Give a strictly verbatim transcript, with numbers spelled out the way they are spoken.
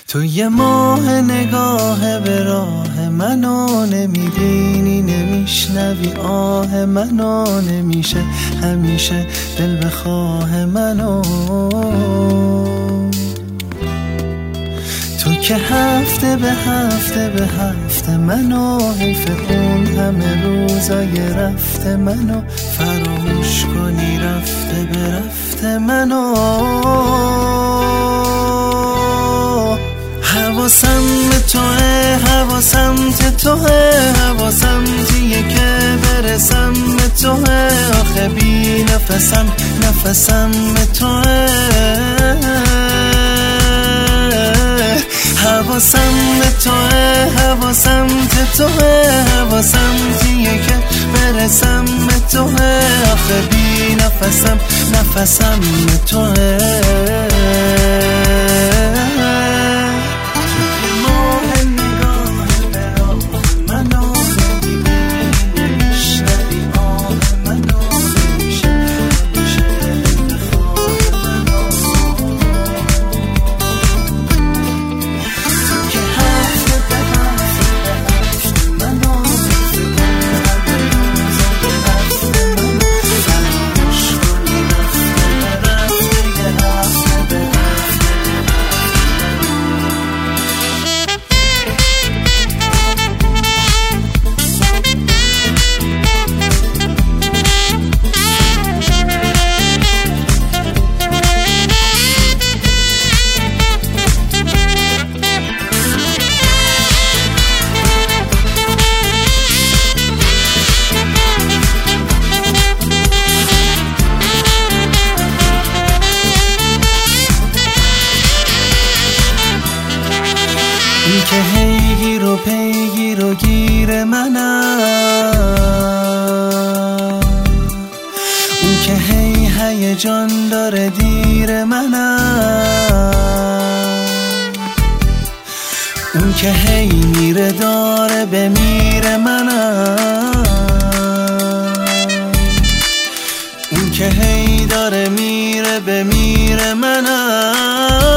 تو یه ماه نگاه به راه منو نمیبینی، نمیشنوی آه منو، نمیشه همیشه دل بخواه منو. تو که هفته به هفته به هفته منو، حیف اون همه روزای رفته منو، فراموش کنی رفته به رفته منو. حواسم به توه، حواسم ته توه، حواسم تیه که برسم به توه. آخه بی نفسم نفسم به توه. حواسم به توه، حواسم ته توه، حواسم تیه که برسم به توه. آخه بی نفسم نفسم به توه. این که هی گیر و پیگیر و گیر منم، اون که هی هیجان داره دیر منم، اون که هی میره داره بمیره منم، اون که هی داره میره بمیره منم.